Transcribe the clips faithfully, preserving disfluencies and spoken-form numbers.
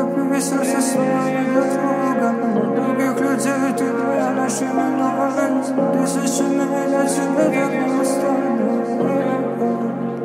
топи сердце свое недотрога. Других людей ты твоя наша миновость. Тысячи миль от тебя так не останусь.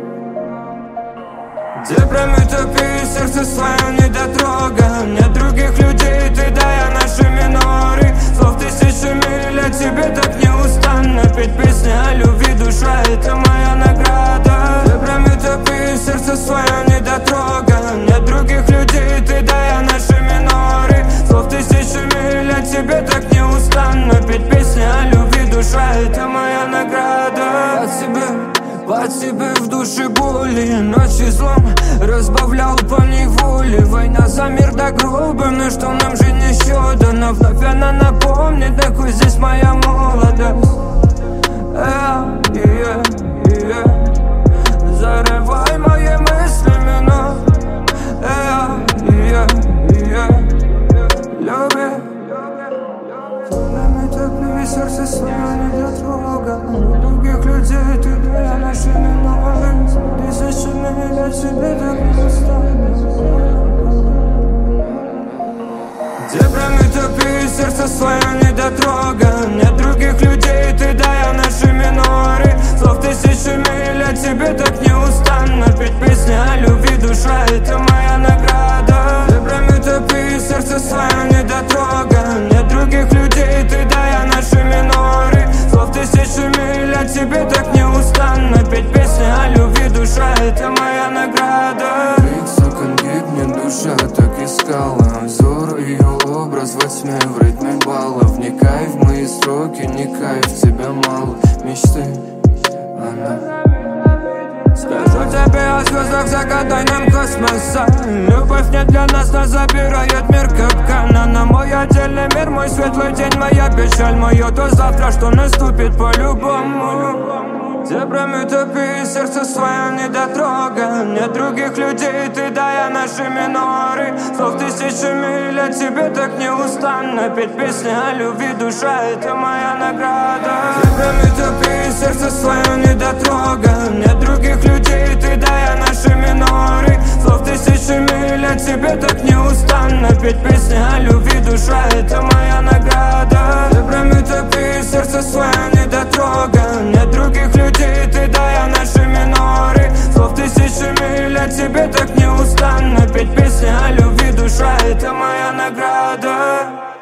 Дебрами топи сердце свое недотрога. Нет других людей, ты дая наши миноры. Слов тысячи миль от тебя так неустанно. Петь песни о любви, душа — это моя награда. Дебрами топи сердце свое недотрога. Нет других людей, ты дая наши миноры. Слов тысячи миль от тебя так неустанно. Петь песни о любви, душа — это моя награда. От себя Под себе в душе боли, ночи злом разбавлял по неволе. Война за мир до гроба, но что нам жизнь еще дана. Вновь она напомнит, такой здесь моя молодость. э, yeah, yeah. Зарывай мои мысли минут. э, yeah, yeah. Люби, время топи сердце свое недотрога. Других людей ты твоя наша миновость. Тысячи миль от тебя так не останусь. Дебрами топи сердце свое недотрога. Нет других людей, ты дая наши миноры. Слов тысячи миль от тебя так неустанно. Петь песни о любви, душа — это моя награда. Дебрами топи сердце свое недотрога. Нет других людей, ты дая наши миноры. Слов тысячи миль от тебя так неустанно. Петь песни о любви, душа — это моя награда. Лицо гибнет, душа так искала. Взор ее образ во тьме, в ритме баллов. Не кайф в мои строки, не кайф, тебя мало. Мечты, она. Скажу тебе о звездах, загадай нам космоса. Любовь не для нас, нас забирает мир капкана. На мой отдельный мир, мой светлый день, моя печаль. Мое то завтра, что наступит по-любому. Дебрами топи сердце свое недотрога. Нет других людей, ты дая наши миноры. Слов тысячи миль от тебя так неустанно. Петь песни о любви, душа — это моя награда. Дебрами топи сердце свое недотрога. Нет других людей, ты дая наши миноры. Слов тысячи миль от тебя так неустанно. Петь песни о любви, душа — это моя награда. Дебрами топи сердце свое недотрога. Нет других людей, ты дая наши миноры. Слов тысячи миль от тебя так неустанно. Петь песни о любви, душа — это моя награда.